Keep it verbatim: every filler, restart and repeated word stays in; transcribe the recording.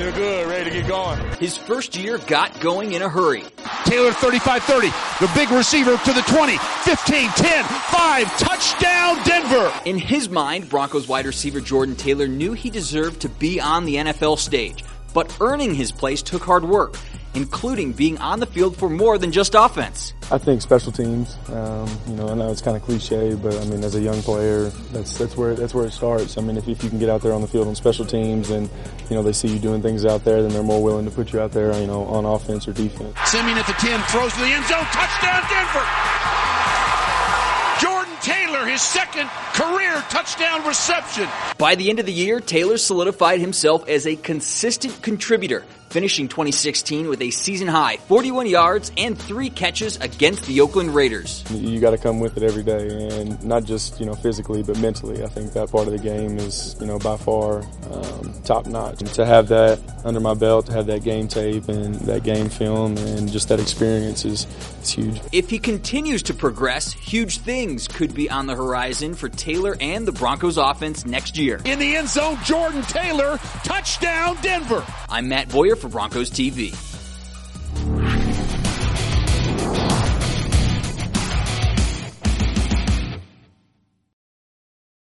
Feel good, ready to get going. His first year got going in a hurry. Taylor thirty-five thirty, the big receiver to the twenty, fifteen, ten, five, touchdown Denver. In his mind, Broncos wide receiver Jordan Taylor knew he deserved to be on the N F L stage, but earning his place took hard work, including being on the field for more than just offense. I think special teams, um, you know, I know it's kind of cliche, but I mean, as a young player, that's that's where that's where it starts. I mean, if, if you can get out there on the field on special teams and, you know, they see you doing things out there, then they're more willing to put you out there, you know, on offense or defense. Simeon at the ten, throws to the end zone, touchdown Denver! Jordan Taylor, his second career touchdown reception. By the end of the year, Taylor solidified himself as a consistent contributor, finishing twenty sixteen with a season-high forty-one yards and three catches against the Oakland Raiders. You got to come with it every day, and not just, you know, physically, but mentally. I think that part of the game is, you know, by far um, top-notch. And to have that under my belt, to have that game tape and that game film and just that experience is, is huge. If he continues to progress, huge things could be on the horizon for Taylor and the Broncos offense next year. In the end zone, Jordan Taylor, touchdown Denver. I'm Matt Boyer for Broncos T V.